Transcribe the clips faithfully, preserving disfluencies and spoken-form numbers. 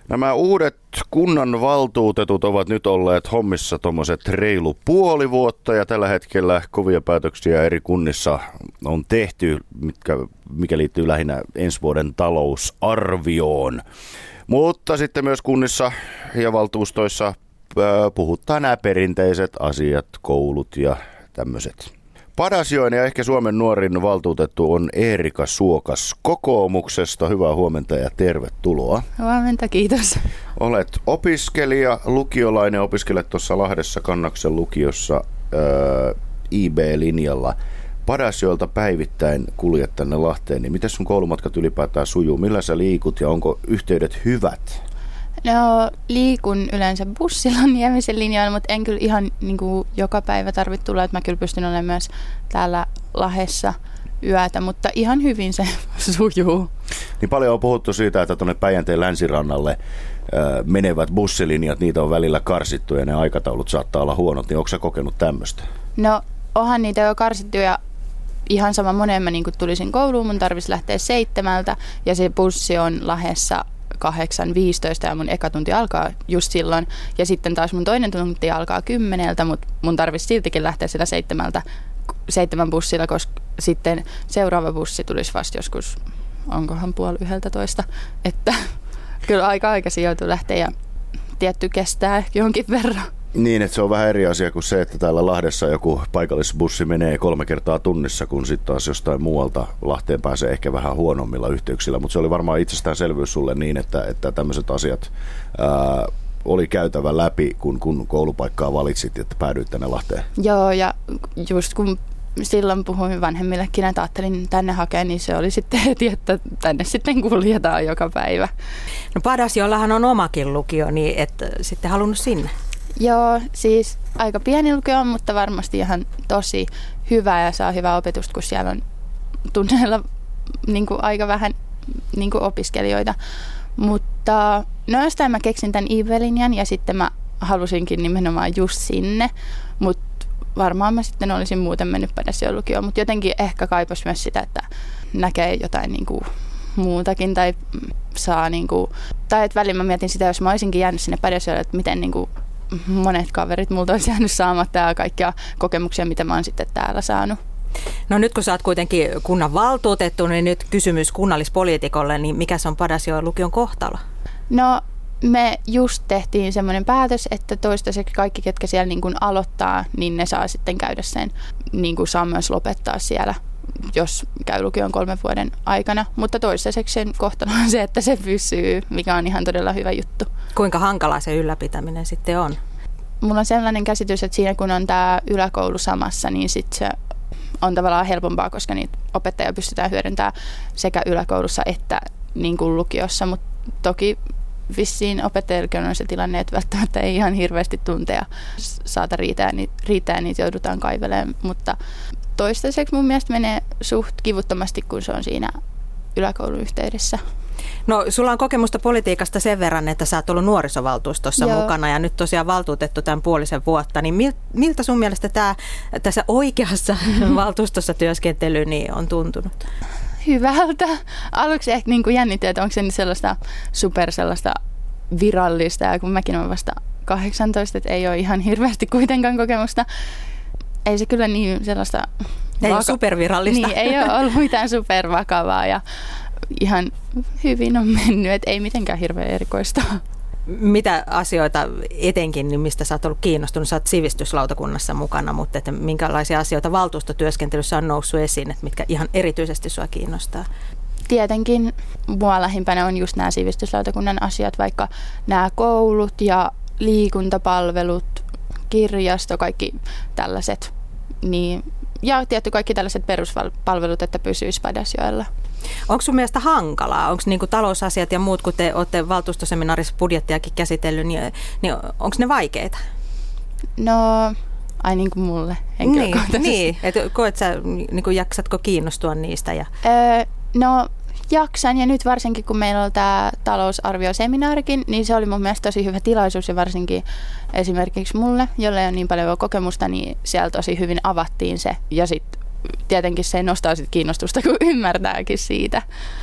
Nämä uudet kunnanvaltuutetut ovat nyt olleet hommissa tuommoiset reilu puoli vuotta ja tällä hetkellä kovia päätöksiä eri kunnissa on tehty, mitkä, mikä liittyy lähinnä ensi vuoden talousarvioon. Mutta sitten myös kunnissa ja valtuustoissa puhuttaa nämä perinteiset asiat, koulut ja tämmöiset. Padasjoen ja ehkä Suomen nuorin valtuutettu on Eerika Suokas kokoomuksesta. Hyvää huomenta ja tervetuloa. Huomenta, kiitos. Olet opiskelija, lukiolainen, opiskelet tuossa Lahdessa Kannaksen lukiossa ää, I B-linjalla. Padasjoelta päivittäin kuljet tänne Lahteen, niin miten sun koulumatkat ylipäätään sujuu? Millä sä liikut ja onko yhteydet hyvät? No liikun yleensä bussilla Niemisen linjoilla, mutta en kyllä ihan niin kuin joka päivä tarvitse tulla, että mä kyllä pystyn olemaan myös täällä Lahdessa yötä, mutta ihan hyvin se sujuu. Niin paljon on puhuttu siitä, että tuonne Päijänteen länsirannalle äh, menevät bussilinjat, niitä on välillä karsittu ja ne aikataulut saattaa olla huonot, niin onko sä kokenut tämmöistä? No onhan niitä jo karsittu ja ihan sama monen mä niin kuin tulisin kouluun, mun tarvitsisi lähteä seitsemältä ja se bussi on Lahdessa kahdeksan viisitoista ja mun eka tunti alkaa just silloin. Ja sitten taas mun toinen tunti alkaa kymmeneltä, mutta mun tarvitsisi siltikin lähteä sitä seitsemältä, seitsemän bussilla, koska sitten seuraava bussi tulisi vasta joskus, onkohan puoli yhdeltä toista. Että kyllä aika aikaisin joutuu lähteä ja tietty kestää jonkin verran. Niin, että se on vähän eri asia kuin se, että täällä Lahdessa joku paikallisbussi menee kolme kertaa tunnissa, kun sitten taas jostain muualta Lahteen pääsee ehkä vähän huonommilla yhteyksillä. Mutta se oli varmaan itsestäänselvyys sulle niin, että, että tämmöiset asiat ää, oli käytävä läpi, kun, kun koulupaikkaa valitsit, että päädyit tänne Lahteen. Joo, ja just kun silloin puhuin vanhemmillekin, että ajattelin tänne hakea, niin se oli sitten heti, että tänne sitten kuljetaan joka päivä. No Padasjoellahan on omakin lukio, niin et sitten halunnut sinne. Joo, siis aika pieni lukio on, mutta varmasti ihan tosi hyvä ja saa hyvää opetusta, kun siellä on tunneilla niin kuin aika vähän niin kuin opiskelijoita. Mutta no jostain mä keksin tämän I B-linjan ja sitten mä halusinkin nimenomaan just sinne, mutta varmaan mä sitten olisin muuten mennyt Padasjoen lukioon, mutta jotenkin ehkä kaipas myös sitä, että näkee jotain niin kuin muutakin tai saa niin kuin, tai että välillä mä mietin sitä, jos mä olisinkin jäänyt sinne Padasjoelle, että miten niin kuin monet kaverit multa olisi jäänyt saamatta ja kaikkia kokemuksia, mitä mä oon sitten täällä saanut. No nyt kun sä oot kuitenkin kunnan valtuutettu, niin nyt kysymys kunnallispoliitikolle, niin mikä se on Padasjoen lukion kohtalo? No me just tehtiin semmoinen päätös, että toistaiseksi kaikki, ketkä siellä niin kuin aloittaa, niin ne saa sitten käydä sen, niin kuin saa myös lopettaa siellä, jos käy lukion kolmen vuoden aikana. Mutta toistaiseksi sen kohtalo on se, että se pysyy, mikä on ihan todella hyvä juttu. Kuinka hankalaa se ylläpitäminen sitten on? Mulla on sellainen käsitys, että siinä kun on tämä yläkoulu samassa, niin sitten se on tavallaan helpompaa, koska niitä opettajia pystytään hyödyntämään sekä yläkoulussa että niin kuin lukiossa. Mutta toki vissiin opettajillakin on se tilanne, että välttämättä ei ihan hirveästi tunteja saata riittää, niin riittää niitä joudutaan kaivelemaan. Mutta toistaiseksi mun mielestä menee suht kivuttomasti, kun se on siinä yläkoulun yhteydessä. No sulla on kokemusta politiikasta sen verran, että sä oot ollut nuorisovaltuustossa Joo. mukana ja nyt tosiaan valtuutettu tämän puolisen vuotta. Niin miltä sun mielestä tää, tässä oikeassa valtuustossa työskentely niin on tuntunut? Hyvältä. Aluksi ehkä niin jännitti, että onko se sellaista super sellaista virallista ja kun mäkin olen vasta kahdeksantoista, että ei ole ihan hirveästi kuitenkaan kokemusta. Ei se kyllä niin sellaista... Ei vaka- ole supervirallista. Niin, ei ole ollut mitään supervakavaa ja ihan hyvin on mennyt, että ei mitenkään hirveän erikoista. Mitä asioita etenkin, niin mistä sä oot ollut kiinnostunut? Sä oot sivistyslautakunnassa mukana, mutta että minkälaisia asioita valtuustotyöskentelyssä on noussut esiin, että mitkä ihan erityisesti sua kiinnostaa? Tietenkin mua lähimpänä on just nämä sivistyslautakunnan asiat, vaikka nämä koulut ja liikuntapalvelut, kirjasto, kaikki tällaiset. Niin, ja tietty kaikki tällaiset peruspalvelut, että pysyisi Padasjoella. Onko sun mielestä hankalaa? Onko niinku talousasiat ja muut, kun te olette valtuustoseminaarissa budjettiakin käsitellyt, niin, niin onko ne vaikeita? No, ai niin kuin mulle henkilökohtaisesti. Niin, niin. Et koet sä, niin kuin jaksatko kiinnostua niistä? Ja... Öö, no, jaksan ja nyt varsinkin kun meillä on tämä talousarvioseminaarikin, niin se oli mun mielestä tosi hyvä tilaisuus ja varsinkin esimerkiksi mulle, jolle ei ole niin paljon kokemusta, niin siellä tosi hyvin avattiin se ja sitten tietenkin se nostaa sit kiinnostusta, kun ymmärtääkin siitä.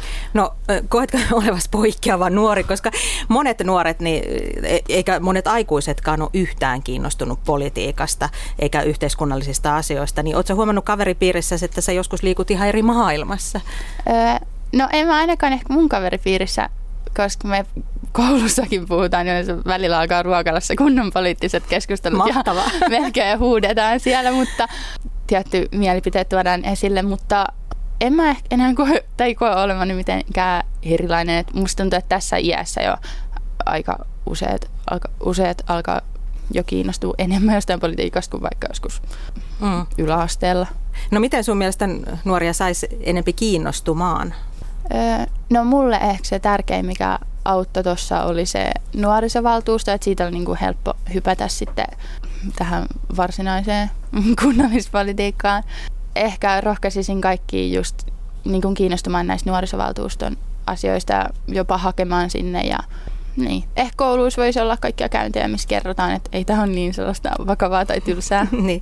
No koetko olevasi poikkeava nuori, koska monet nuoret, niin, eikä monet aikuisetkaan ole yhtään kiinnostunut politiikasta eikä yhteiskunnallisista asioista, niin ootko huomannut kaveripiirissä, että sä joskus liikut ihan eri maailmassa? Öö, no en mä ainakaan ehkä mun kaveripiirissä, koska me koulussakin puhutaan, niin välillä alkaa ruokalla se kunnon poliittiset keskustelut. Mahtavaa. Ja melkein huudetaan siellä, mutta tietty mielipiteet tuodaan esille, mutta en mä ehkä enää koe, tai koe olevani mitenkään erilainen. Et musta tuntuu, että tässä iässä jo aika useat, alka, useat alkaa jo kiinnostua enemmän jostain politiikasta kuin vaikka joskus mm. yläasteella. No miten sun mielestä nuoria saisi enempi kiinnostumaan? Öö, no mulle ehkä se tärkein, mikä auttoi tuossa, oli se nuorisovaltuusto, että siitä oli niinku helppo hypätä sitten tähän varsinaiseen kunnallispolitiikkaan. Ehkä rohkaisisin kaikkia just niinku kiinnostumaan näistä nuorisovaltuuston asioista ja jopa hakemaan sinne. Ja, niin. Ehkä kouluissa voisi olla kaikkia käyntejä, missä kerrotaan, että ei tämä ole niin sellaista vakavaa tai tylsää. Niin.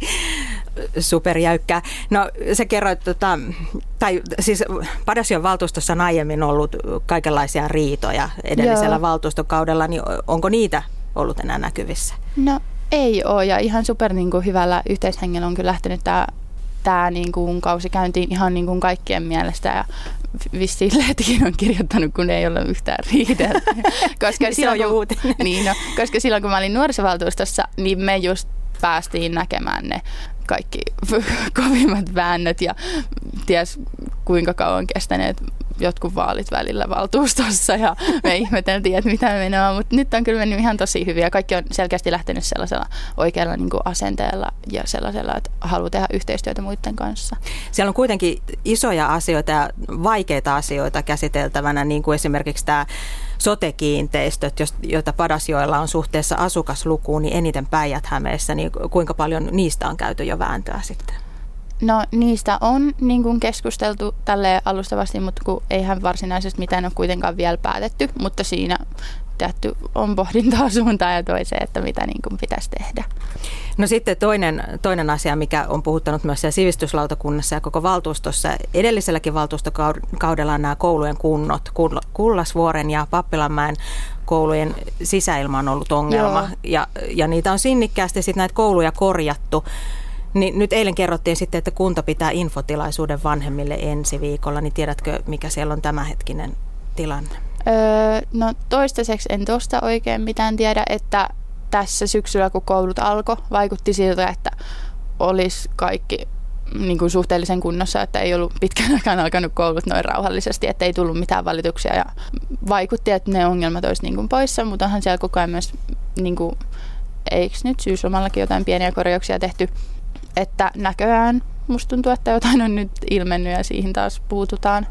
Superjäykkää. No sä kerroit, tota, tai siis Padasjoen valtuustossa on aiemmin ollut kaikenlaisia riitoja edellisellä Joo. valtuustokaudella, niin onko niitä ollut enää näkyvissä? No ei ole, ja ihan super niin kuin hyvällä yhteishengellä on kyllä lähtenyt tämä tämä niin kuin kausi käyntiin ihan niin kuin kaikkien mielestä, ja vissiin lehtikin on kirjoittanut, kun ei ole yhtään riidelty. Koska se on jo uutinen. Niin, no, koska silloin kun mä olin nuorisovaltuustossa, niin me just päästiin näkemään ne kaikki kovimmat väännöt ja ties kuinka kauan kestäneet jotkut vaalit välillä valtuustossa, ja me ihmeteltiin, että mitä menoa, mutta nyt on kyllä mennyt ihan tosi hyviä. Kaikki on selkeästi lähtenyt sellaisella oikealla niin kuin asenteella ja sellaisella, että haluaa tehdä yhteistyötä muiden kanssa. Siellä on kuitenkin isoja asioita ja vaikeita asioita käsiteltävänä, niin kuin esimerkiksi tämä sote-kiinteistöt, joita Padasjoella on suhteessa asukaslukuun, niin eniten Päijät-Hämeessä, niin kuinka paljon niistä on käyty jo vääntöä sitten? No niistä on niin kuin keskusteltu tälleen alustavasti, mutta kun eihän varsinaisesti mitään ole kuitenkaan vielä päätetty, mutta siinä tehty on pohdintaa suuntaan ja toiseen, että mitä niin kuin pitäisi tehdä. No sitten toinen, toinen asia, mikä on puhuttanut myös siellä sivistyslautakunnassa ja koko valtuustossa. Edelliselläkin valtuustokaudella on nämä koulujen kunnot. Kullasvuoren ja Pappilanmäen koulujen sisäilma on ollut ongelma ja, ja niitä on sinnikkäästi sitten näitä kouluja korjattu. Niin nyt eilen kerrottiin sitten, että kunta pitää infotilaisuuden vanhemmille ensi viikolla, niin tiedätkö, mikä siellä on tämänhetkinen tilanne? Öö, no toistaiseksi en tuosta oikein mitään tiedä, että tässä syksyllä kun koulut alkoi, vaikutti siltä, että olisi kaikki niin kuin suhteellisen kunnossa, että ei ollut pitkän aikaan alkanut koulut noin rauhallisesti, että ei tullut mitään valituksia, ja vaikutti, että ne ongelmat olisi niin kuin poissa, mutta onhan siellä koko ajan myös, niin kuin, eikö nyt syyslomallakin jotain pieniä korjauksia tehty, että näköjään musta tuntuu, että jotain on nyt ilmennyt ja siihen taas puututaan.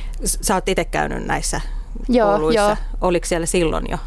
Sä oot itse käynyt näissä joo, kouluissa. Jo. Oliko siellä silloin jo?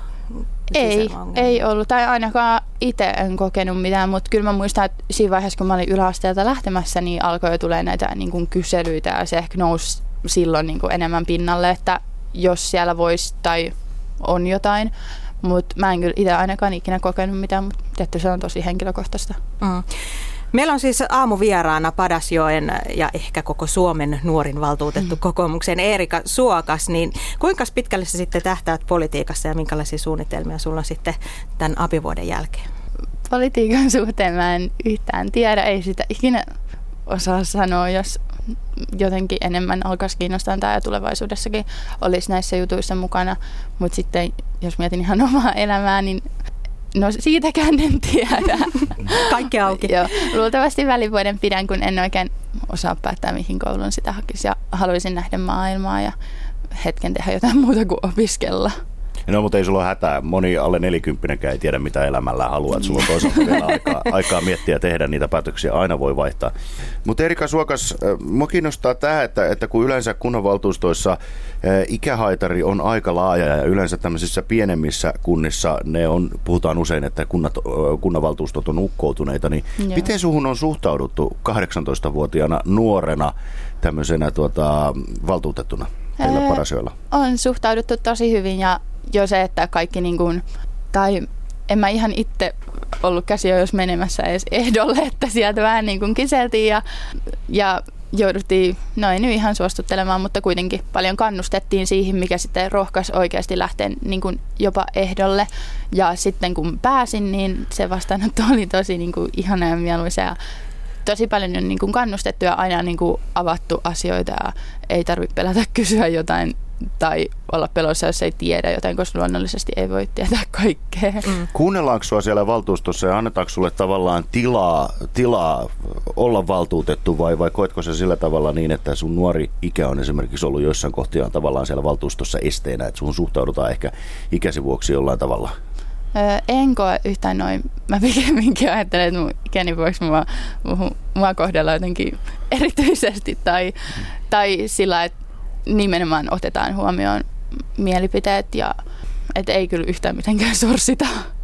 Ei, ei ollut. Tai ainakaan itse en kokenut mitään, mutta kyllä mä muistan, että siinä vaiheessa, kun mä olin yläasteelta lähtemässä, niin alkoi jo tulee näitä niin kuin kyselyitä, ja se ehkä nousi silloin niin kuin enemmän pinnalle, että jos siellä voisi tai on jotain. Mutta mä en kyllä itse ainakaan ikinä kokenut mitään, mutta tietysti se on tosi henkilökohtaista. Mm. Meillä on siis aamuvieraana Padasjoen ja ehkä koko Suomen nuorin valtuutettu mm. kokoomuksen Eerika Suokas. Niin kuinka pitkälle sä sitten tähtäät politiikassa ja minkälaisia suunnitelmia sulla on sitten tämän abivuoden jälkeen? Politiikan suhteen mä en yhtään tiedä, ei sitä ikinä osaa sanoa, jos jotenkin enemmän alkaisi kiinnostaa tämä ja tulevaisuudessakin olisi näissä jutuissa mukana. Mutta sitten jos mietin ihan omaa elämää, niin no siitäkään en tiedä. Kaikki auki. Joo, luultavasti välivuoden pidän, kun en oikein osaa päättää, mihin koulun sitä hakisi. Ja haluaisin nähdä maailmaa ja hetken tehdä jotain muuta kuin opiskella. No, mutta ei sulla ole hätää. Moni alle nelikymppinenkään ei tiedä, mitä elämällä haluaa. Sulla on toisaalta vielä aikaa, aikaa miettiä ja tehdä niitä päätöksiä. Aina voi vaihtaa. Mutta Eerika Suokas, minua kiinnostaa tämä, että, että kun yleensä kunnanvaltuustoissa ikähaitari on aika laaja ja yleensä tämmöisissä pienemmissä kunnissa ne on, puhutaan usein, että kunnat, kunnanvaltuustot on ukkoutuneita, niin Joo. miten suhun on suhtauduttu kahdeksantoistavuotiaana nuorena tämmöisenä tuota, valtuutettuna teillä Padasjoella? On suhtauduttu tosi hyvin, ja jo se, että kaikki niin kuin, tai en mä ihan itse ollut käsiä jos menemässä edes ehdolle, että sieltä vähän niin kuin kiseltiin ja, ja jouduttiin, no ei nyt ihan suostuttelemaan, mutta kuitenkin paljon kannustettiin siihen, mikä sitten rohkaisi oikeasti lähteä niin kuin jopa ehdolle. Ja sitten kun pääsin, niin se vastaanotto oli tosi niin kuin ihana ja mieluisa ja tosi paljon on niin kuin kannustettu ja aina niin kuin avattu asioita ja ei tarvitse pelätä kysyä jotain tai olla pelossa, jos ei tiedä jotain, koska luonnollisesti ei voi tietää kaikkea. Mm. Kuunnellaanko sinua siellä valtuustossa ja annetaanko sulle tavallaan tilaa, tilaa olla valtuutettu vai, vai koetko se sillä tavalla niin, että sun nuori ikä on esimerkiksi ollut joissain kohtia tavallaan siellä valtuustossa esteenä, että sun suhtaudutaan ehkä ikäsi vuoksi jollain tavalla? Öö, en koe yhtään noin. Mä pikemminkin ajattelen, että mun ikäni vuoksi mua, mua kohdellaan jotenkin erityisesti tai, mm. tai sillä, että nimenomaan otetaan huomioon mielipiteet ja et ei kyllä yhtään mitenkään sorsita.